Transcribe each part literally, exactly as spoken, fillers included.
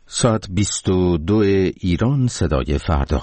ساعت بیست و دو ایران، صدای فردا.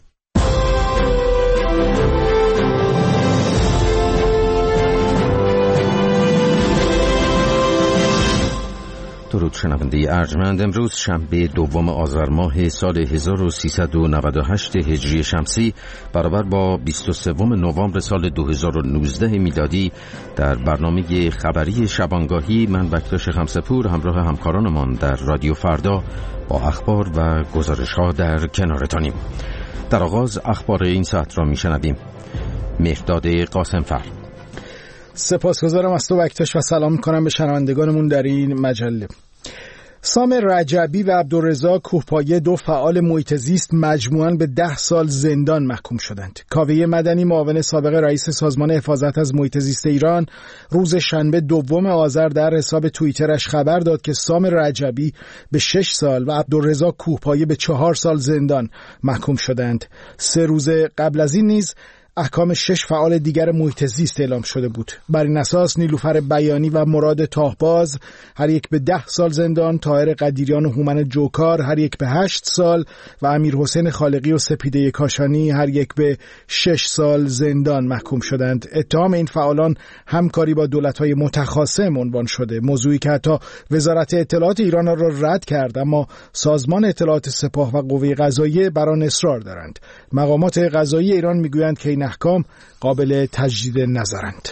درود شنونده ارجمند. امروز شنبه دوم آذر ماه سال هزار و سیصد و نود و هشت هجری شمسی برابر با بیست و سوم نوامبر سال دو هزار و نوزده میلادی در برنامه خبری شبانگاهی من بکتاش خمسپور همراه همکارانمان در رادیو فردا با اخبار و گزارش‌ها در کنارتانیم. در آغاز اخبار این ساعت را میشنویم. مهرداد قاسمفر. سپاسگزارم از تو بکتاش و سلام میکنم به شنوندگانمون در این مجله. سامر رجبی و عبدالرضا کوهپایه، دو فعال محیط زیست، مجموعاً به ده سال زندان محکوم شدند. کاوه مدنی، معاون سابق رئیس سازمان حفاظت از محیط زیست ایران، روز شنبه دوم آذر در حساب توییترش خبر داد که سامر رجبی به شش سال و عبدالرضا کوهپایه به چهار سال زندان محکوم شدند. سه روز قبل از این نیز احکام شش فعال دیگر محیط زیست اعلام شده بود. بر این اساس نیلوفر بیانی و مراد تاهباز هر یک به ده سال زندان، طاهر قدیریان و هومن جوکار هر یک به هشت سال و امیر حسین خالقی و سپیده کاشانی هر یک به شش سال زندان محکوم شدند. اتهام این فعالان همکاری با دولت‌های متخاصم عنوان شده، موضوعی که حتی وزارت اطلاعات ایران را رد کرد، اما سازمان اطلاعات سپاه و قوه قضاییه بر آن اصرار دارند. مقامات قضایی ایران میگویند که این احکام قابل تجدید نظرند.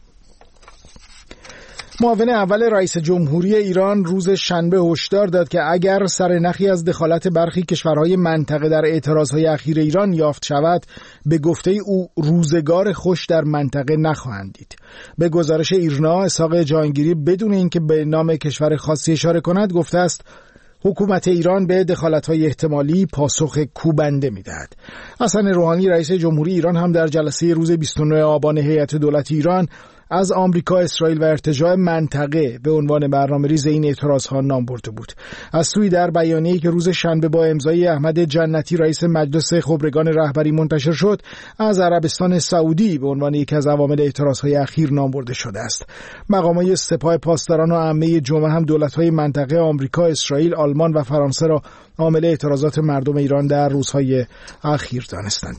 معاون اول رئیس جمهوری ایران روز شنبه هشدار داد که اگر سرنخی از دخالت برخی کشورهای منطقه در اعتراضهای اخیر ایران یافت شود، به گفته او روزگار خوش در منطقه نخواهند دید. به گزارش ایرنا، اسحاق جهانگیری بدون اینکه به نام کشور خاصی اشاره کند گفته است حکومت ایران به دخالت‌های احتمالی پاسخ کوبنده می‌دهد. حسن روحانی رئیس جمهوری ایران هم در جلسه روز بیست و نه آبان هیئت دولت ایران از آمریکا، اسرائیل و ارتجاع منطقه به عنوان برنامه‌ریز این اعتراض‌ها نام برده بود. از سوی در بیانیه‌ای که روز شنبه با امضای احمد جنتی رئیس مجلس خبرگان رهبری منتشر شد، از عربستان سعودی به عنوان یکی از عوامل اعتراض‌های اخیر نام برده شده است. مقامات سپاه پاسداران و عامه جمعه هم دولت‌های منطقه آمریکا، اسرائیل، آلمان و فرانسه را عامل اعتراضات مردم ایران در روزهای اخیر دانستند.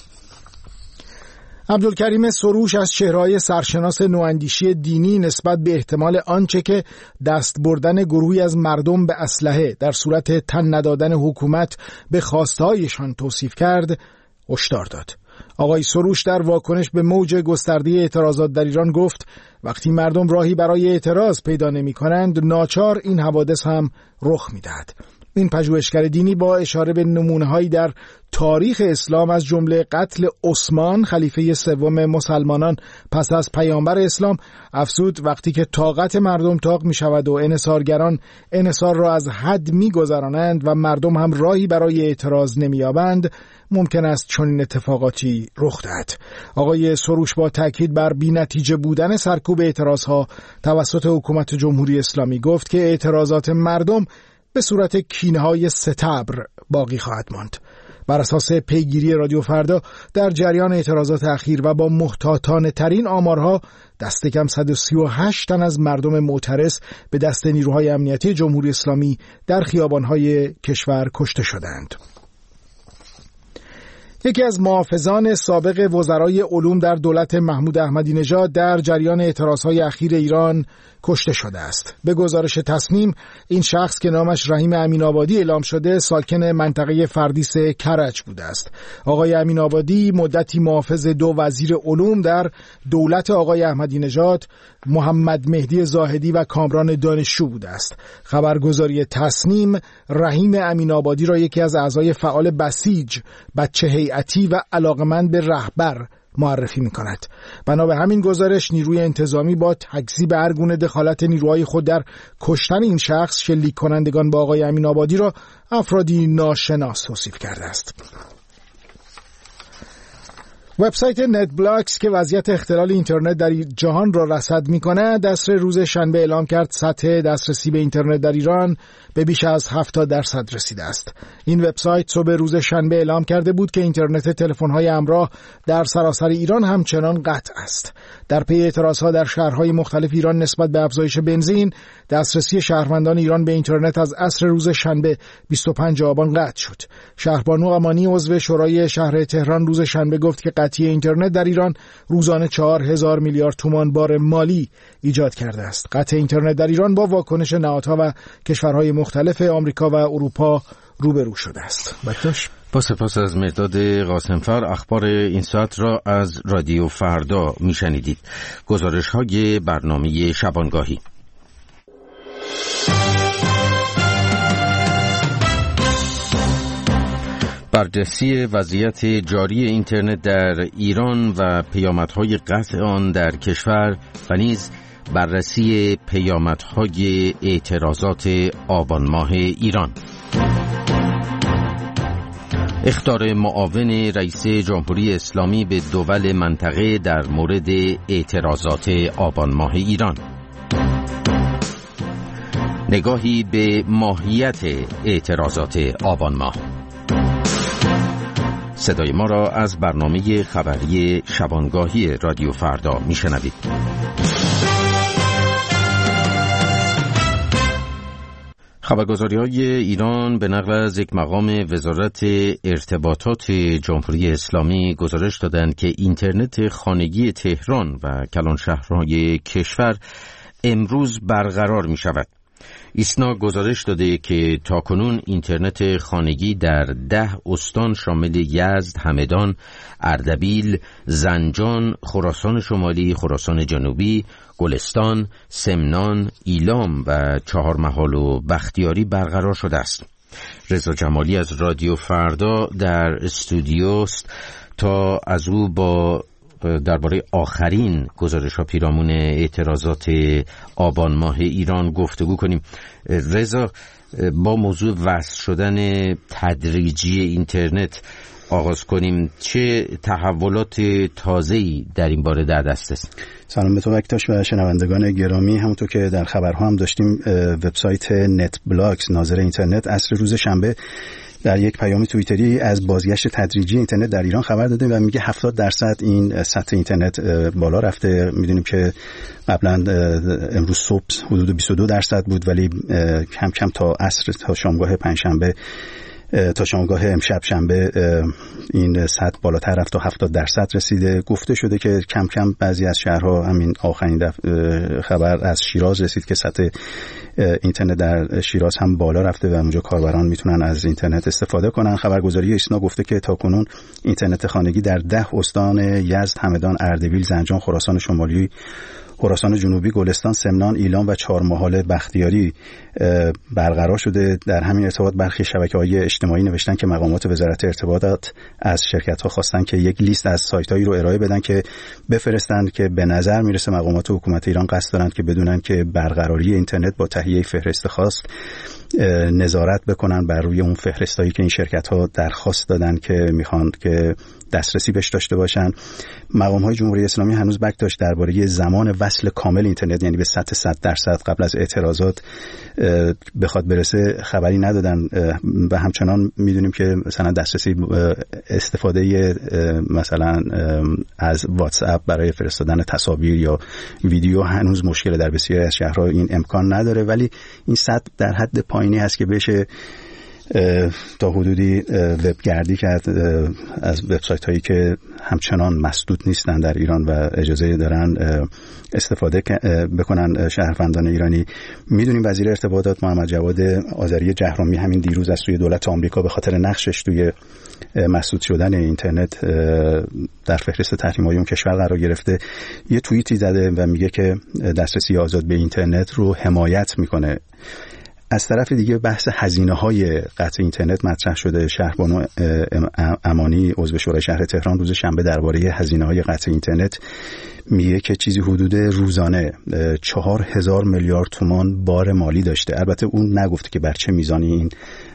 عبدالکریم سروش از چهره‌های سرشناس نواندیشی دینی نسبت به احتمال آنچه که دست بردن گروهی از مردم به اسلحه در صورت تن ندادن حکومت به خواستهایشان توصیف کرد، هشدار داد. آقای سروش در واکنش به موج گسترده اعتراضات در ایران گفت وقتی مردم راهی برای اعتراض پیدا نمی‌کنند، ناچار این حوادث هم رخ می‌دهد. این پژوهشگر دینی با اشاره به نمونه‌هایی در تاریخ اسلام از جمله قتل عثمان خلیفه سوم مسلمانان پس از پیامبر اسلام افزود وقتی که طاقت مردم طاق می شود و انحصارگران انحصار را از حد می گذرانند و مردم هم راهی برای اعتراض نمی یابند، ممکن است چنین اتفاقاتی رخ دهد. آقای سروش با تاکید بر بی‌نتیجه بودن سرکوب اعتراضها توسط حکومت جمهوری اسلامی گفت که اعتراضات مردم به صورت کینه‌های ستبر باقی خواهد ماند. بر اساس پیگیری رادیو فردا در جریان اعتراضات اخیر و با محتاطانه ترین آمارها دست کم صد و سی و هشت تن از مردم معترض به دست نیروهای امنیتی جمهوری اسلامی در خیابان‌های کشور کشته شدند. یکی از محافظان سابق وزرای علوم در دولت محمود احمدی نژاد در جریان اعتراضهای اخیر ایران کشته شده است. به گزارش تصمیم، این شخص که نامش رحیم امین آبادی اعلام شده ساکن منطقه فردیس کرج بوده است. آقای امین آبادی مدتی محافظ دو وزیر علوم در دولت آقای احمدی نژاد، محمد مهدی زاهدی و کامران دانشجو بوده است. خبرگزاری تصمیم رحیم امین آبادی را یکی از اعضای فعال بسیج، بچه هیئتی و علاقمند به رهبر معرفی می‌کند. بنا به همین گزارش نیروی انتظامی با تکذیب هر گونه دخالت نیروهای خود در کشتن این شخص، شلیک کنندگان با آقای امین آبادی را افرادی ناشناس توصیف کرده است. وبسایت نت بلاکس که وضعیت اختلال اینترنت در جهان را رصد می‌کند، دستور روز شنبه اعلام کرد سطح دسترسی به اینترنت در ایران به بیش از هفتاد درصد رسیده است. این وبسایت صبح روز شنبه اعلام کرده بود که اینترنت تلفن‌های همراه در سراسر ایران همچنان قطع است. در پی اعتراضها در شهرهای مختلف ایران نسبت به افزایش بنزین، دسترسی شهروندان ایران به اینترنت از عصر روز شنبه بیست و پنجم آبان قطع شد. شهربانو امانی عضو شورای شهر تهران روز شنبه گفت که قطعی اینترنت در ایران روزانه چهار هزار میلیارد تومان بار مالی ایجاد کرده است. قطع اینترنت در ایران با واکنش نهادها و کشورهای مختلف آمریکا و اروپا روبرو شده است. بکتاش با سپاس از مرداد قاسمفر. اخبار این ساعت را از رادیو فردا میشنیدید. گزارش های برنامه شبانگاهی. بررسی وضعیت جاری اینترنت در ایران و پیامدهای قطع آن در کشور و نیز بررسی پیامدهای اعتراضات آبان ماه ایران. اخطار معاون رئیس جمهوری اسلامی به دول منطقه در مورد اعتراضات آبان ماه ایران. نگاهی به ماهیت اعتراضات آبان ماه. صدای ما را از برنامه خبری شبانگاهی رادیو فردا میشنوید. خبرگزاری‌های ایران به نقل از یک مقام وزارت ارتباطات جمهوری اسلامی گزارش دادند که اینترنت خانگی تهران و کلانشهرهای کشور امروز برقرار می شود. ایسنا گزارش داده که تاکنون اینترنت خانگی در ده استان شامل یزد، همدان، اردبیل، زنجان، خراسان شمالی، خراسان جنوبی، گلستان، سمنان، ایلام و چهارمحال و بختیاری برقرار شده است. رضا جمالی از رادیو فردا در استودیوست تا از او با درباره آخرین گزارش‌ها پیرامون اعتراضات آبان ماه ایران گفتگو کنیم. رضا، با موضوع وصل شدن تدریجی اینترنت آغاز کنیم. چه تحولات تازه‌ای در این باره در دست است؟ سلام به تو بکتاش و شنوندگان گرامی. همونطور که در خبرها هم داشتیم، وبسایت نت بلاکس ناظر اینترنت عصر روز شنبه در یک پیام توییتری از بازگشت تدریجی اینترنت در ایران خبر داده و میگه هفتاد درصد این سطح اینترنت بالا رفته. میدونیم که قبلا امروز صبح حدود بیست و دو درصد بود، ولی کم کم تا عصر تا شامگاه پنجشنبه تا شامگاه امشب شنبه این سطح بالاتر رفت تا هفتاد درصد رسیده. گفته شده که کم کم بعضی از شهرها، همین آخرین خبر از شیراز رسید که سطح اینترنت در شیراز هم بالا رفته و اونجا کاربران میتونن از اینترنت استفاده کنن. خبرگزاری ایسنا گفته که تاکنون اینترنت خانگی در ده استان یزد، همدان، اردبیل، زنجان، خراسان شمالی، خراسان جنوبی، گلستان، سمنان، ایلام و چهارمحال بختیاری برقرار شده. در همین ارتباط برخی شبکه‌های اجتماعی نوشتن که مقامات وزارت ارتباطات از شرکت‌ها خواستن که یک لیست از سایت‌هایی رو ارائه بدن که بفرستند که به نظر میرسه مقامات حکومت ایران قصد دارند که بدونن که برقراری اینترنت با تهیه فهرست خاص نظارت بکنن بر روی اون فهرستایی که این شرکت‌ها درخواست دادن که میخوان که دسترسی بهش داشته باشن. مقام‌های جمهوری اسلامی هنوز بک داشت درباره زمان وصل کامل اینترنت، یعنی به سطح صد درصد قبل از اعتراضات بخواد برسه، خبری ندادن و همچنان میدونیم که مثلا دسترسی استفاده مثلا از واتس اپ برای فرستادن تصاویر یا ویدیو هنوز مشکل در بسیاری از شهرها این امکان نداره، ولی این سطح در حد پایینی هست که بشه تا حدودی وبگردی کرد از وبسایت هایی که همچنان مسدود نیستن در ایران و اجازه دارن استفاده بکنن شهروندان ایرانی. میدونیم وزیر ارتباطات محمد جواد آذری جهرومی همین دیروز از سوی دولت آمریکا به خاطر نقشش توی مسدود شدن اینترنت در فهرست تحریم‌های اون کشور قرار گرفته، یه توییتی زده و میگه که دسترسی آزاد به اینترنت رو حمایت میکنه. از طرف دیگه بحث هزینه‌های قطع اینترنت مطرح شده. شهربانو امانی عضو شورای شهر تهران روز شنبه درباره هزینه‌های قطع اینترنت میگه که چیزی حدود روزانه چهار هزار میلیارد تومان بار مالی داشته. البته اون نگفته که بر چه میزانی این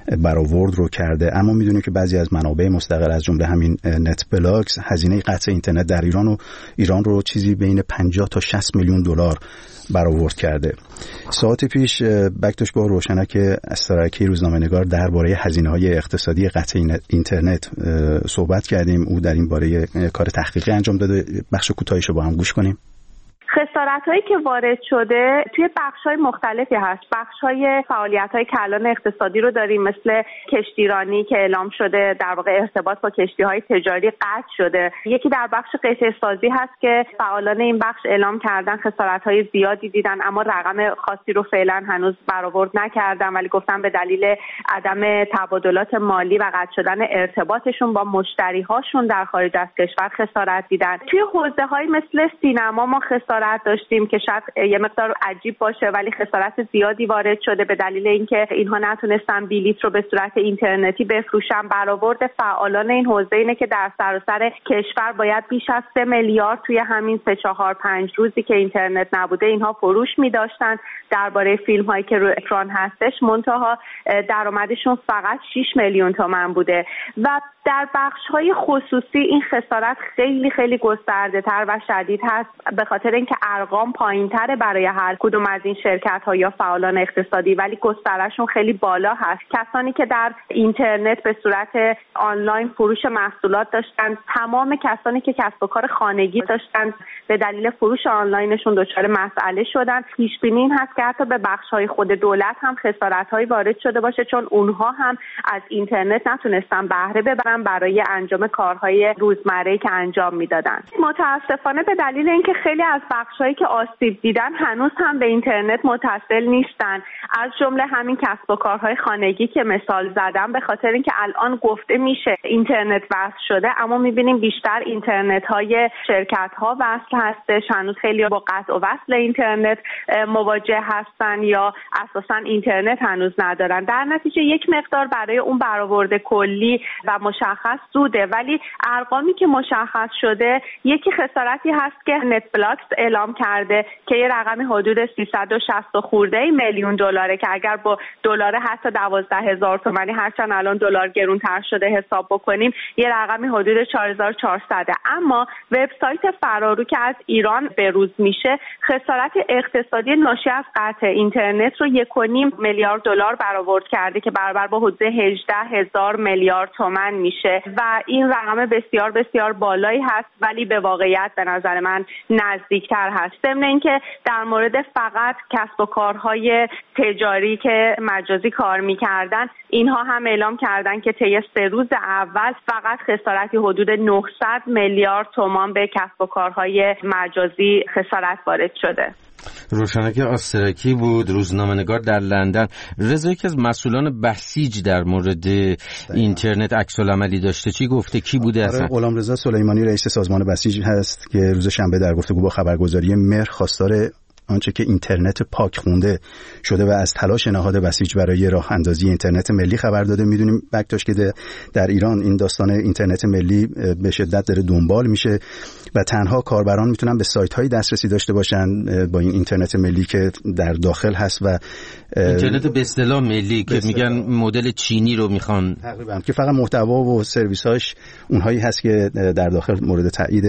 برآورد رو کرده. اما میدونیم که بعضی از منابع مستقل از جمله همین نت بلاکس هزینه قطع اینترنت در ایران و ایران رو چیزی بین پنجاه تا شصت میلیون دلار برآورد کرده. ساعت پیش بکتوش با روشنک استرکی روزنامه‌نگار درباره هزینه‌های اقتصادی قطع اینترنت صحبت کردیم. او در این باره کار تحقیقی انجام داده. بخش کوتاهیش رو با هم گوش کنیم. خسارت‌هایی که وارد شده توی بخش‌های مختلفی هست. بخش‌های فعالیت‌های کلان اقتصادی رو داریم، مثل کشتیرانی که اعلام شده در واقع ارتباط با کشتی‌های تجاری قطع شده. یکی در بخش قطعه‌سازی هست که فعالان این بخش اعلام کردن خسارت‌های زیادی دیدن، اما رقم خاصی رو فعلا هنوز برآورد نکردن، ولی گفتن به دلیل عدم تبادلات مالی و قطع شدن ارتباطشون با مشتری‌هاشون در خارج از کشور خسارت دیدن. توی حوزه‌های مثل سینما ما خسارت داشتیم که شاید یه مقدار عجیب باشه، ولی خسارت زیادی وارد شده به دلیل اینکه اینها نتونستن بلیط رو به صورت اینترنتی بفروشن. برآورد فعالان این حوزه اینه که در سراسر کشور باید بیش از سه میلیارد توی همین سه چهار پنج روزی که اینترنت نبوده اینها فروش می‌داشتن. درباره فیلم‌هایی که رو اکران هستش منتها درآمدشون فقط شش میلیون تومان بوده و در بخش‌های خصوصی این خسارت خیلی خیلی گسترده‌تر و شدید هست، به خاطر اینکه ارقام پایین‌تره برای هر کدوم از این شرکت‌ها یا فعالان اقتصادی، ولی گسترشون خیلی بالا هست. کسانی که در اینترنت به صورت آنلاین فروش محصولات داشتن، تمام کسانی که کسب و کار خانگی داشتن به دلیل فروش آنلاینشون دچار مسئله شدن. پیش‌بینی این هست که حتی به بخش‌های خود دولت هم خسارت‌هایی وارد شده باشه، چون اونها هم از اینترنت نتونستن بهره ببرن برای انجام کارهای روزمره‌ای که انجام میدادن. متاسفانه به دلیل اینکه خیلی از بخش‌هایی که آسیب دیدن هنوز هم به اینترنت متصل نیستن، از جمله همین کسب و کارهای خانگی که مثال زدم، به خاطر اینکه الان گفته میشه اینترنت وصل شده، اما میبینیم بیشتر اینترنت‌های شرکت‌ها وصل هستش. هنوز خیلی با قطع و وصل اینترنت مواجه هستن یا اساساً اینترنت هنوز ندارن. در نتیجه یک مقدار برای اون برآورد کلی و مشخص زوده، ولی ارقامی که مشخص شده یکی خسارتی هست که نت بلاکس اعلام کرده که یه رقمی حدود سیصد و شصت خورده میلیون دلاره که اگر با دلار حتی دوازده هزار تومانی، هرچند الان دلار گرونتر شده، حساب بکنیم یه رقمی حدود چهار هزار و چهارصد. اما وبسایت فرارو که از ایران بروز میشه خسارت اقتصادی ناشی از قطع اینترنت رو یک و نیم میلیارد دلار برآورد کرده که برابر با حدود هجده هزار میلیارد تومان میشه و این رقم بسیار بسیار بالایی هست، ولی به واقعیت به نظر من نزدیکتر هست. ضمن اینکه در مورد فقط کسب و کارهای تجاری که مجازی کار میکردن، اینها هم اعلام کردن که طی سه روز اول فقط خسارتی حدود نهصد میلیارد تومان به کسب و کارهای مجازی خسارت وارد شده. روشنک آسترکی بود، روزنامه‌نگار در لندن. رضا، یکی از مسئولان بسیج در مورد اینترنت عکس‌العملی داشته، چی گفته؟ کی بوده اصلا؟ غلامرضا سلیمانی رئیس سازمان بسیج هست که روز شنبه در گفتگو با خبرگزاری مهر خواستار آنچه که اینترنت پاک خونده شده و از تلاش نهاد بسیج برای راه اندازی اینترنت ملی خبر داده. میدونیم بکتاش که در ایران این داستان اینترنت ملی به شدت داره دنبال میشه و تنها کاربران میتونن به سایت هایی دسترسی داشته باشن با این اینترنت ملی که در داخل هست و اینترنت به اصطلاح ملی که میگن مدل چینی رو میخوان تقریبا، که فقط محتوا و سرویس هاش اونهایی هست که در داخل مورد تایید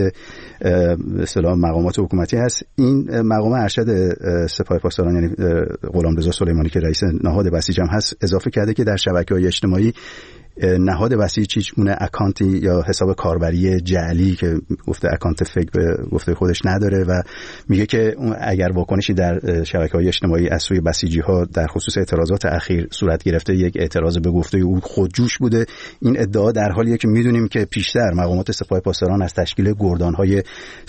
به اصطلاح مقامات حکومتی هست. این مقام ارشد سپاه پاسداران یعنی غلامرضا سلیمانی که رئیس نهاد بسیج هم هست اضافه کرده که در شبکه‌های اجتماعی نهاد بسیج هیچ گونه اکانتی یا حساب کاربری جعلی که گفته اکانت فیک به گفته خودش نداره و میگه که اگر واکنشی در شبکه‌های اجتماعی از سوی بسیجی‌ها در خصوص اعتراضات اخیر صورت گرفته، یک اعتراض به گفته او خودجوش بوده. این ادعا در حالیه که میدونیم که پیشتر مقامات سپاه پاسداران از تشکیل گردان‌های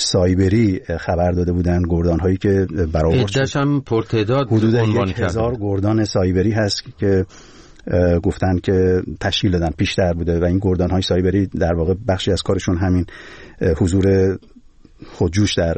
سایبری خبر داده بودند، گردان‌هایی که برآورد شده هم پرتعداد حدود یک هزار گردان سایبری هست که گفتن که تشکیل دادن، پیشتر بوده و این گردان‌های سایبری در واقع بخشی از کارشون همین حضور خودجوش در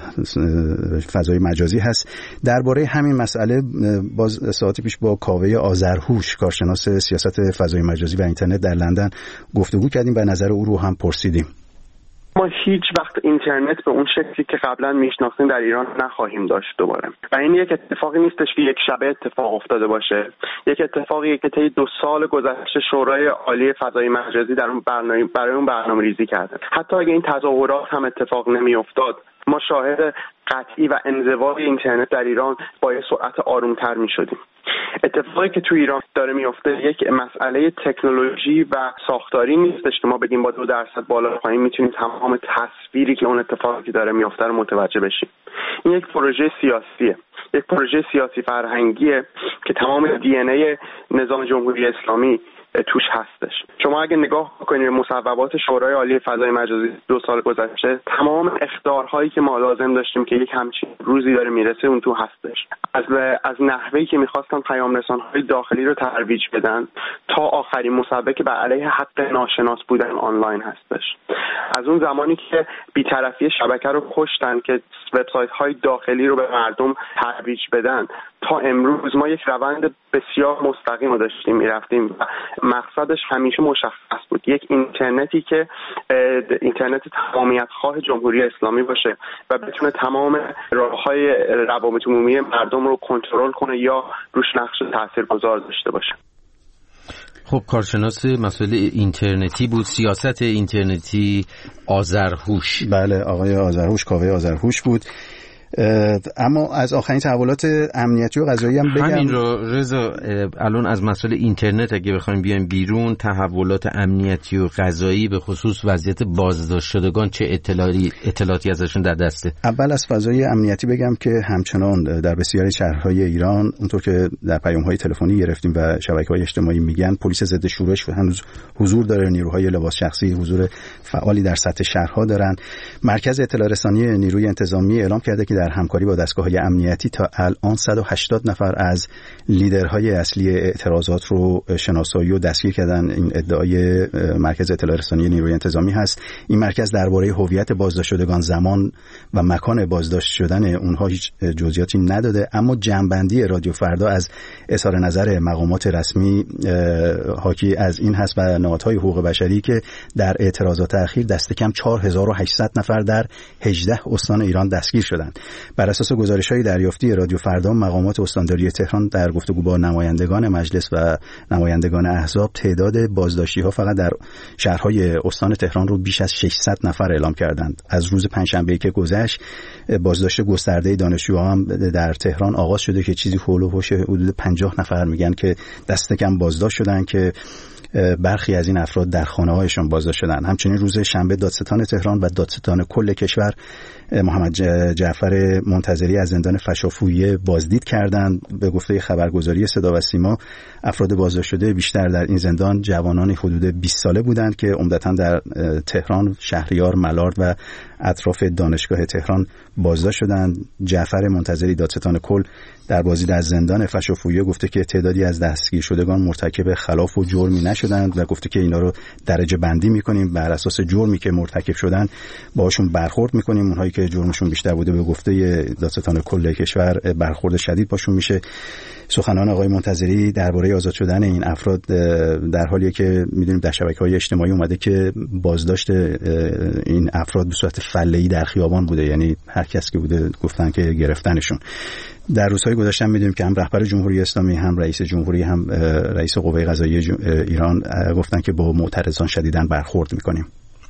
فضای مجازی هست. درباره همین مسئله باز ساعتی پیش با کاوه آذرهوش، کارشناس سیاست فضای مجازی و اینترنت در لندن گفتگو کردیم و نظر او رو هم پرسیدیم. ما هیچ وقت اینترنت به اون شکلی که قبلا میشناختیم در ایران نخواهیم داشت دوباره. و این یک اتفاقی نیستش که یک شبه اتفاق افتاده باشه. یک اتفاقی که طی دو سال گذشته شورای عالی فضای مجازی در اون برنامه برای اون برنامه‌ریزی کرده. حتی اگه این تظاهرات هم اتفاق نمی‌افتاد، ما شاهد قطعی و انزوای اینترنت در ایران با یه سرعت آرومتر می‌شدیم. اتفاقی که تو ایران داره میفته یک مسئله تکنولوژی و ساختاری نیستش که ما بگیم با دو درصد بالا پایین میتونیم تمام تصویری که اون اتفاقی که داره میفته رو متوجه بشیم. این یک پروژه سیاسیه، یک پروژه سیاسی فرهنگیه که تمام دی ان ای نظام جمهوری اسلامی توش هستش. شما اگه نگاه کنید مصوبات شورای عالی فضای مجازی دو سال گذشته، تمام اخطارهایی که ما لازم داشتیم که یک همچین روزی داره میرسه اون تو هستش. از از نحوهی که میخواستن پیام رسان‌های داخلی رو ترویج بدن تا آخرین مصوبه که بر علیه حق ناشناس بودن آنلاین هستش. از اون زمانی که بی‌طرفی شبکه رو کشتن که وبسایت‌های داخلی رو به مردم ترویج بدن تا امروز ما یک روند بسیار مستقیم رو داشتیم میرفتیم و مقصدش همیشه مشخص بود، یک اینترنتی که اینترنت تمامیت خواه جمهوری اسلامی باشه و بتونه تمام راه‌های روابط عمومی مردم رو کنترل کنه یا روش نقش تاثیرگذار داشته باشه. خب کارشناس مسئله اینترنتی بود، سیاست اینترنتی آذرهوش. بله آقای آذرهوش، کاوه آذرهوش بود. اما از آخرین تحولات امنیتی و قضایی هم بگم. همین رو رضا، الان از مسئله اینترنت اگه بخوایم بیایم بیرون، تحولات امنیتی و قضایی به خصوص وضعیت بازداشت شدگان چه اطلاعی اطلاعاتی ازشون در دسته؟ اول از فضای امنیتی بگم که همچنان در بسیاری شهرهای ایران اونطور که در پیام‌های تلفنی گرفتیم و شبکه‌های اجتماعی میگن، پلیس ضد شورش هنوز حضور داره، نیروهای لباس شخصی حضور فعالی در سطح شهرها دارن. مرکز اطلاع رسانی نیروی انتظامی اعلام کرده که در همکاری با دستگاه‌های امنیتی تا الان صد و هشتاد نفر از لیدرهای اصلی اعتراضات رو شناسایی و دستگیر کردن. این ادعای مرکز اطلاع رسانی نیروی انتظامی هست. این مرکز درباره هویت بازداشت شدگان، زمان و مکان بازداشت شدن اونها هیچ جزئیاتی نداده، اما جمع‌بندی رادیو فردا از اظهار نظر مقامات رسمی حاکی از این هست و نهادهای حقوق بشری که در اعتراضات اخیر دست کم چهار هزار و هشتصد نفر در هجده استان ایران دستگیر شدند. بر اساس گزارش‌های دریافتی رادیو فردا، مقامات استانداری تهران در گفتگو با نمایندگان مجلس و نمایندگان احزاب تعداد بازداشتی‌ها فقط در شهرهای استان تهران رو بیش از ششصد نفر اعلام کردند. از روز پنجشنبه که گذشت بازداشت گسترده دانشجوها هم در تهران آغاز شده که چیزی حول و حوش حدود پنجاه نفر میگن که دست کم بازداشت شدن که برخی از این افراد در خانه‌هایشان بازداشت شدند. همچنین روز شنبه دادستان تهران و دادستان کل کشور محمد جعفر منتظری از زندان فشافویه بازدید کردند. به گفته خبرگزاری صدا و سیما، افراد بازداشت شده بیشتر در این زندان جوانان حدود بیست ساله بودند که عمدتاً در تهران، شهریار، ملارد و اطراف دانشگاه تهران بازداشت شدند. جعفر منتظری دادستان کل در بازدید از زندان فشافویه گفته که تعدادی از دستگیر شدگان مرتکب خلاف و جرمی نشدند و گفته که اینا رو درجه بندی می‌کنیم، بر اساس جرمی که مرتکب شدن باهاشون برخورد می‌کنیم. اونهایی که جرمشون بیشتر بوده به گفته دادستان کل کشور برخورد شدید باشون میشه. سخنان آقای منتظری درباره آزاد شدن این افراد در حالیه که می‌دونیم در شبکه‌های اجتماعی اومده که بازداشت این افراد به صورت فله‌ای در خیابان بوده، یعنی هر کس که بوده گفتن که گرفتنشون. در روزهای گذشته می‌دونیم که هم رهبر جمهوری اسلامی، هم رئیس جمهوری، هم رئیس قوه قضاییه ایران گفتن که با معترضان شدیداً برخورد می‌کنیم.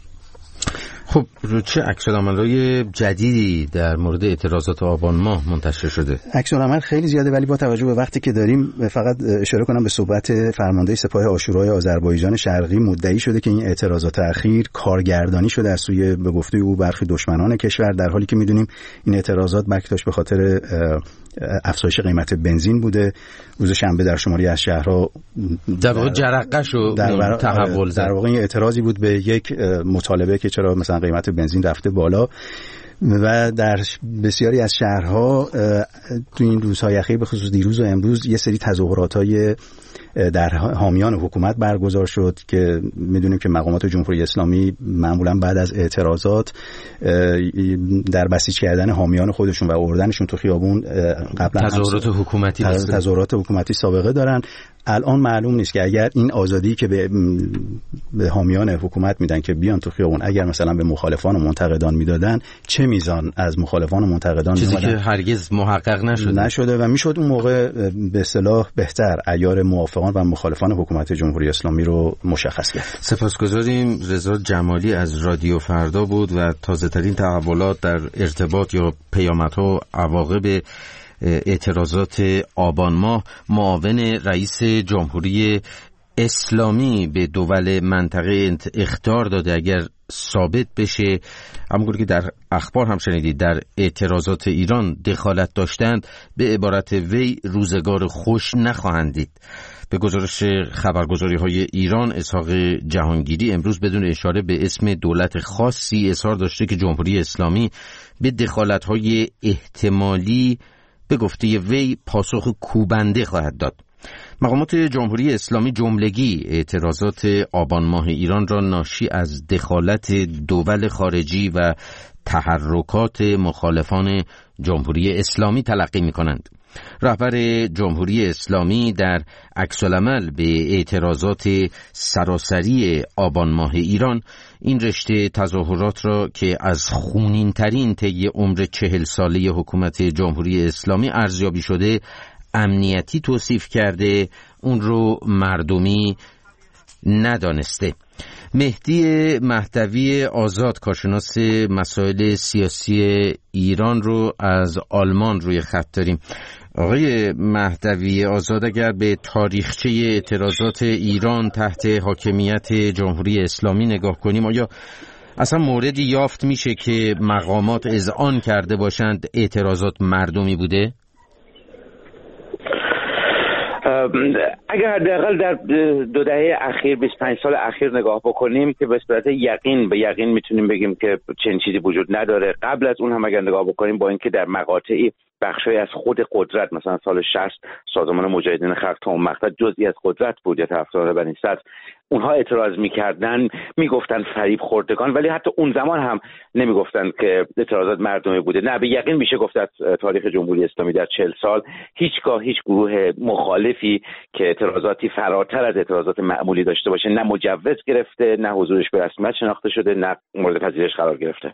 خب چه عکس‌العمل‌های جدیدی در مورد اعتراضات آبان ماه منتشر شده؟ عکس‌العمل خیلی زیاده، ولی با توجه به وقتی که داریم فقط اشاره کنم به صحبت فرمانده سپاه عاشورای آذربایجان شرقی. مدعی شده که این اعتراضات اخیر کارگردانی شده از سوی به گفته او برخی دشمنان کشور، در حالی که می‌دونیم این اعتراضات بکتاش به خاطر افزایش قیمت بنزین بوده. روز شنبه در شماری از شهرها در واقع جرقه‌ش و تحول در واقع این اعتراضی بود به یک مطالبه که چرا مثلا قیمت بنزین رفته بالا، و در بسیاری از شهرها تو این روزهای اخیر به خصوص دیروز و امروز یه سری تظاهرات‌های در حامیان حکومت برگزار شد که میدونیم که مقامات جمهوری اسلامی معمولا بعد از اعتراضات در بسیج کردن حامیان خودشون و آوردنشون تو خیابون قبلا تظاهرات حکومتی تظاهرات حکومتی سابقه دارن. الان معلوم نیست که اگر این آزادی که به به حامیان حکومت میدن که بیان تو خیابون، اگر مثلا به مخالفان و منتقدان میدادن، چه میزان از مخالفان و منتقدان چیزی که هرگز محقق نشده نشده و میشد اون موقع به اصطلاح بهتر عیار موافقان و مخالفان حکومت جمهوری اسلامی رو مشخص کرد. سپاسگزاریم. رضا جمالی از رادیو فردا بود و تازه ترین تحولات در ارتباط یا پیامدها و عواقب اعتراضات آبان ماه. معاون رئیس جمهوری اسلامی به دول منطقه اخطار داده اگر ثابت بشه، همونطور که در اخبار هم شنیدید، در اعتراضات ایران دخالت داشتند، به عبارت وی روزگار خوش نخواهند دید. به گزارش خبرگزاری های ایران، اسحاق جهانگیری امروز بدون اشاره به اسم دولت خاصی اظهار داشته که جمهوری اسلامی به دخالت های احتمالی به گفته وی پاسخ کوبنده خواهد داد. مقامات جمهوری اسلامی جملگی اعتراضات آبان ماه ایران را ناشی از دخالت دول خارجی و تحرکات مخالفان جمهوری اسلامی تلقی می کنند. رهبر جمهوری اسلامی در عکس‌العمل به اعتراضات سراسری آبان ماه ایران این رشته تظاهرات را که از خونین ترین طی عمر چهل ساله حکومت جمهوری اسلامی ارزیابی شده امنیتی توصیف کرده، اون رو مردمی ندانسته. مهدی مهدوی آزاد، کارشناس مسائل سیاسی ایران رو از آلمان روی خط داریم. آقای مهدوی آزاد، اگر به تاریخچه اعتراضات ایران تحت حاکمیت جمهوری اسلامی نگاه کنیم، آیا اصلا موردی یافت میشه که مقامات اذعان کرده باشند اعتراضات مردمی بوده؟ اگر حداقل در دو دهه اخیر، بیست و پنج سال اخیر نگاه بکنیم که به صورت یقین به یقین میتونیم بگیم که چنین چیزی وجود نداره. قبل از اون هم اگر نگاه بکنیم، با اینکه در مقاطعی بخشی از خود قدرت، مثلا سال شصت سازمان مجاهدین خلق تا اون مقطع جزئی از قدرت بود یا طرفدار بنی صدر، اونها اعتراض میکردن، میگفتن فریب خوردگان، ولی حتی اون زمان هم نمیگفتن که اعتراضات مردمی بوده. نه، به یقین میشه گفت از تاریخ جمهوری اسلامی در چهل سال هیچگاه هیچ گروه مخالفی که اعتراضاتی فراتر از اعتراضات معمولی داشته باشه نه مجوز گرفته، نه حضورش به رسمیت شناخته شده، نه مورد پذیرش قرار گرفته.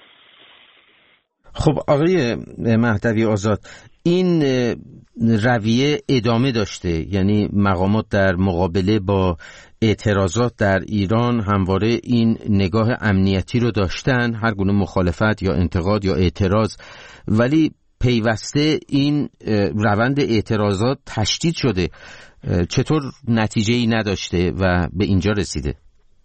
خب آقای مهدوی آزاد، این رویه ادامه داشته، یعنی مقامات در مقابله با اعتراضات در ایران همواره این نگاه امنیتی رو داشتن، هر گونه مخالفت یا انتقاد یا اعتراض، ولی پیوسته این روند اعتراضات تشدید شده. چطور نتیجه‌ای نداشته و به اینجا رسیده؟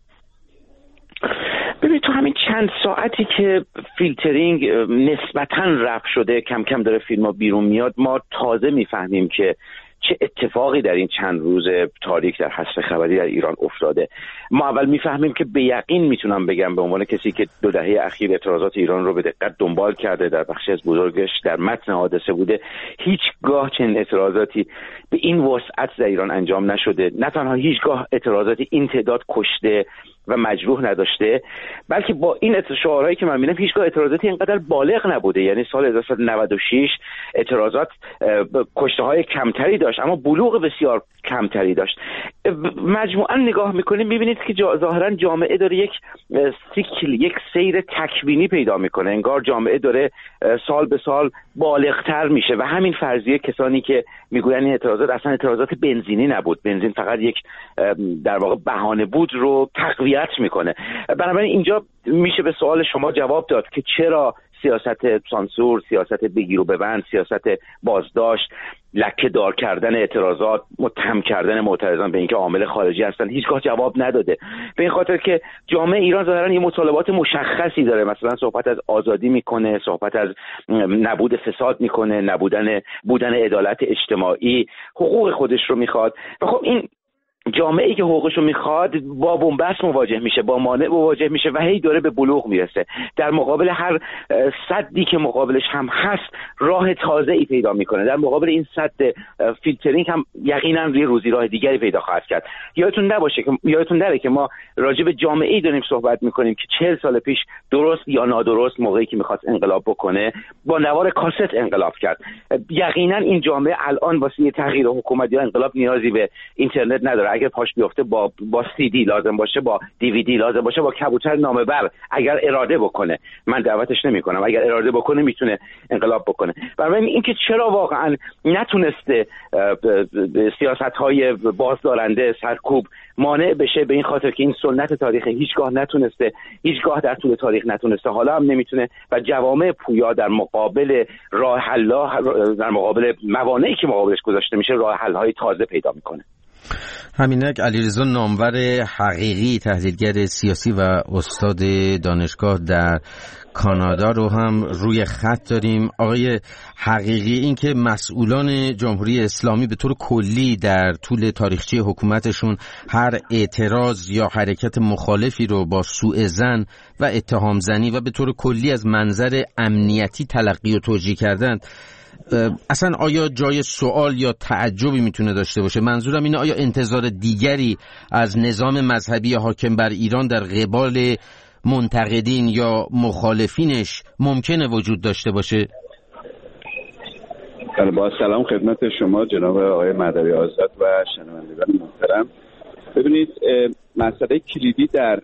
ببین، تو همین چند ساعتی که فیلترینگ نسبتاً رفع شده، کم کم داره فیلم ها بیرون میاد، ما تازه میفهمیم که چه اتفاقی در این چند روز تاریک در حسب خبری در ایران افتاده. ما اول میفهمیم که به یقین میتونم بگم به عنوان کسی که دو دهه اخیر اعتراضات ایران رو به دقت دنبال کرده، در بخشی از بزرگش در متن حادثه بوده، هیچگاه چنین اعتراضاتی به این وسعت در ایران انجام نشده. نه تنها هیچگاه اعتراضاتی این تعداد کشته و مجروح نداشته، بلکه با این شعارهایی که من می‌بینم هیچگاه اعتراضاتی اینقدر بالغ نبوده. یعنی سال هزار و سیصد و نود و شش اعتراضات کشته‌های کمتری داشت اما بلوغ بسیار کمتری داشت. مجموعاً نگاه می‌کنید می‌بینید که ظاهراً جامعه داره یک سیکل، یک سیر تکوینی پیدا می‌کنه، انگار جامعه داره سال به سال بالغتر میشه و همین فرضیه کسانی که میگویند این اعتراضات اصلا اعتراضات بنزینی نبود، بنزین فقط یک در واقع بهانه بود، رو تقویت میکنه. بنابراین اینجا میشه به سوال شما جواب داد که چرا سیاست سانسور، سیاست بگیر و ببند، سیاست بازداشت، لکه دار کردن اعتراضات، متهم کردن معترضان به اینکه عامل خارجی هستن هیچگاه جواب نداده. به این خاطر که جامعه ایران ظاهرا یه مطالبات مشخصی داره، مثلا صحبت از آزادی میکنه، صحبت از نبود فساد میکنه، نبودن بودن عدالت اجتماعی، حقوق خودش رو میخواد. و خب این جامعه‌ای که حقوقشو میخواد با بنبست مواجه میشه، با مانع مواجه میشه و هی داره به بلوغ میرسه. در مقابل هر سدی که مقابلش هم هست راه تازه‌ای پیدا میکنه. در مقابل این سد فیلترینگ هم یقینا یه روزی راه دیگری پیدا خواهد کرد. یادتون نباشه که یادتون نره که ما راجع به جامعه‌ای داریم صحبت میکنیم که چهل سال پیش درست یا نادرست موقعی که میخواست انقلاب بکنه با نوار کاست انقلاب کرد. یقینا این جامعه الان واسه تغییر حکومت یا انقلاب نیازی به اینترنت نداره. اگر پاش بیفته با با سی دی لازم باشه، با دیویدی لازم باشه، با کبوتر نامه بر اگر اراده بکنه. من دعوتش نمی‌کنم، اگر اراده بکنه میتونه انقلاب بکنه. برای اینکه چرا واقعا نتونسته سیاست‌های بازدارنده سرکوب مانع بشه، به این خاطر که این سنت تاریخی هیچگاه نتونسته، هیچگاه در طول تاریخ نتونسته، حالا هم نمیتونه و جوامع پویا در مقابل راه حل‌ها، در مقابل موانعی که مقابلش گذاشته میشه راه حل‌های تازه پیدا میکنه. همینک علیرضا نامور حقیقی، تحلیلگر سیاسی و استاد دانشگاه در کانادا رو هم روی خط داریم. آقای حقیقی، این که مسئولان جمهوری اسلامی به طور کلی در طول تاریخچه حکومتشون هر اعتراض یا حرکت مخالفی رو با سوء ظن و اتهام زنی و به طور کلی از منظر امنیتی تلقی و توجیه کردند، اصلا آیا جای سوال یا تعجبی میتونه داشته باشه؟ منظورم اینه آیا انتظار دیگری از نظام مذهبی حاکم بر ایران در قبال منتقدین یا مخالفینش ممکنه وجود داشته باشه؟ با سلام خدمت شما جناب آقای مهدوی آزاد و شنوندگان محترم. ببینید، مسئله کلیدی در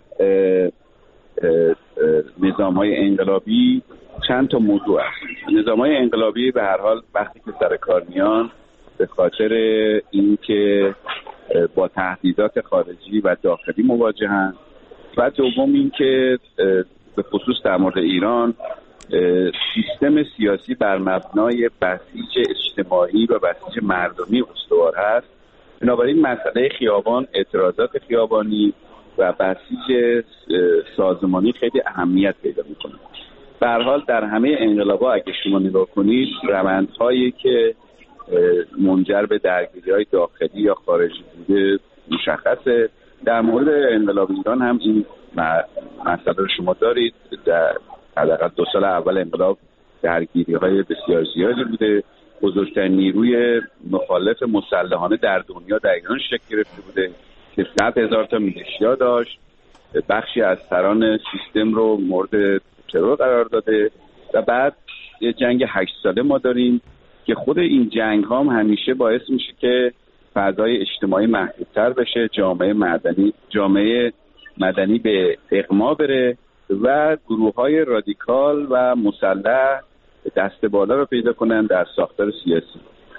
نظام‌های انقلابی چند تا موضوع است. نظام‌های انقلابی به هر حال وقتی که سر کار میان به خاطر اینکه با تهدیدات خارجی و داخلی مواجهن و دوم اینکه به خصوص در مورد ایران سیستم سیاسی بر مبنای بسیج اجتماعی و بسیج مردمی استوار هست. بنابراین مسئله خیابان، اعتراضات خیابانی و بسیج سازمانی خیلی اهمیت پیدا میکنه. به هر حال در همه انقلاب‌ها اگه شما نگاه کنید، روندهایی که منجر به درگیری‌های داخلی یا خارجی بوده مشخصه. در مورد انقلاب ایران هم این مسئله رو شما دارید. در حداقل دو سال اول انقلاب درگیری‌های بسیار زیادی بوده. بزرگترین نیروی مخالف مسلحانه در دنیا در ایران شکل گرفته بوده که صد هزار تا میلیشیا داشت. بخشی از سران سیستم رو مورد ترور قرار داده و بعد یه جنگ هشت ساله ما داریم که خود این جنگ ها هم همیشه باعث میشه که فضای اجتماعی محدودتر بشه، جامعه مدنی جامعه مدنی به اغما بره و گروه های رادیکال و مسلح دست بالا رو پیدا کنن در ساختار سیاسی.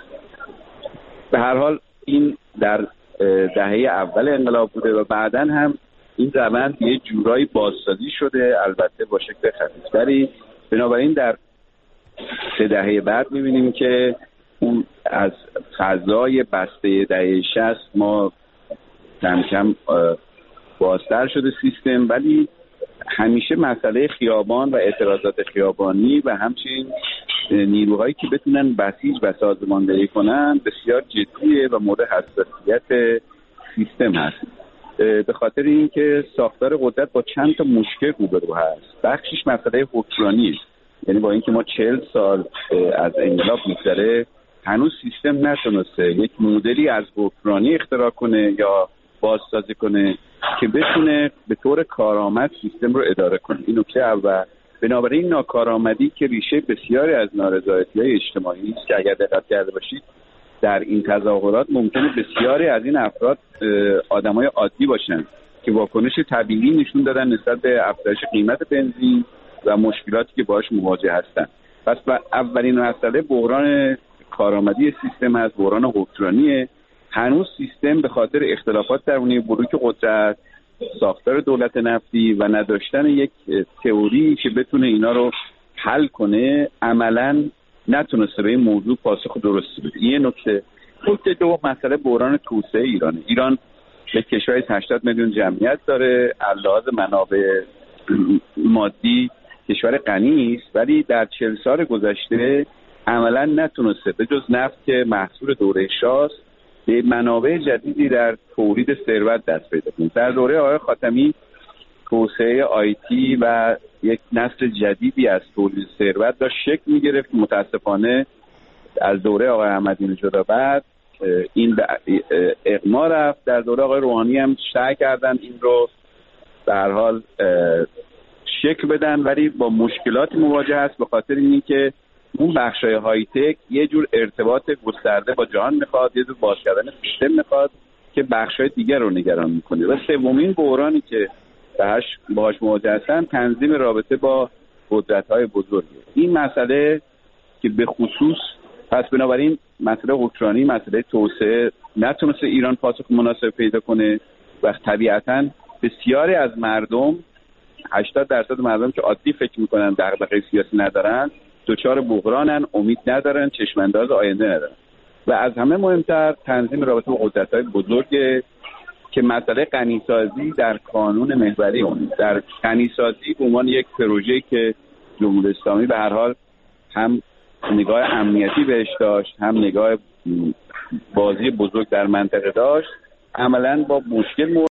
به هر حال این در دهه اول انقلاب بوده و بعداً هم این روند یه جورایی بازسازی شده، البته با شکل خفیفتری. بنابراین در سه دهه بعد می‌بینیم که اون از فضای بسته دهه شصت ما کم کم بازتر شده سیستم، ولی همیشه مسئله خیابان و اعتراضات خیابانی و همچنین نیروهایی که بتونن بسیج و سازماندهی کنن بسیار جدیه و مورد حساسیت سیستم هست. به خاطر اینکه ساختار قدرت با چند تا مشکل روبرو هست. بخشش مسئله حکمرانی است، یعنی با اینکه ما چهل سال از انقلاب میگذره هنوز سیستم نتونسته یک مدلی از حکمرانی اختراع کنه یا بازسازی کنه که بتونه به طور کارآمد سیستم رو اداره کنه. این نکته اول. بنابراین ناکارآمدی که ریشه بسیاری از نارضایتی‌های اجتماعی است که اگر دقت کرده باشید در این تظاهرات ممکنه بسیاری از این افراد آدمای عادی باشن که واکنش طبیعی نشون دادن نسبت به افزایش قیمت بنزین و مشکلاتی که باهاش مواجه هستن. پس اولین مسئله بحران کارآمدی سیستم هست، بحران حکمرانیه. هنوز سیستم به خاطر اختلافات درونی بروک قدرت، ساختار دولت نفتی و نداشتن یک تئوری که بتونه اینا رو حل کنه عملاً نتونسته به این موضوع پاسخ درستی بده. یه نکته. نکته دوم مسئله بحران توسعه ایرانه. ایران یک کشوری هشتاد میلیون جمعیت داره، از لحاظ منابع مادی کشور غنی است، ولی در چهل سال گذشته عملاً نتونسته به جز نفت که محصول دوره شاه به منابع جدیدی در تولید ثروت دست پیدا کنیم. در دوره آقای خاتمی توسعه آیتی و یک نسل جدیدی از تولید ثروت داشت شکل می‌گرفت. متاسفانه از دوره آقای احمدی نژاد بعد این به اغما رفت. در دوره آقای روحانی هم سعی کردن این رو به هر حال شکل بدن، ولی با مشکلاتی مواجه است به خاطر اینکه اون بخشای های تک یه جور ارتباط گسترده با جهان میخواد، یه جور باز کردن سیستم میخواد که بخشای دیگر رو نگران میکنه. و سومین بحرانی که باهاش باهاش مواجه هستن تنظیم رابطه با قدرت‌های بزرگ. این مسئله که به خصوص پس بنابراین مسئله اوکراینی، مسئله توسعه نتونسته ایران پاسخ مناسب پیدا کنه و طبیعتاً بسیاری از مردم، هشتاد درصد مردم که عادی فکر میکنن دغدغه سیاسی ندارن، دچار بحرانن، امید ندارن، چشمانداز آینده ندارن. و از همه مهمتر تنظیم رابطه با قدرت‌های بزرگ که مسئله غنیسازی در قانون محوری اون، در غنیسازی به عنوان یک پروژه‌ای که جمهوری اسلامی به هر حال هم نگاه امنیتی بهش داشت، هم نگاه بازی بزرگ در منطقه داشت، عملاً با مشکل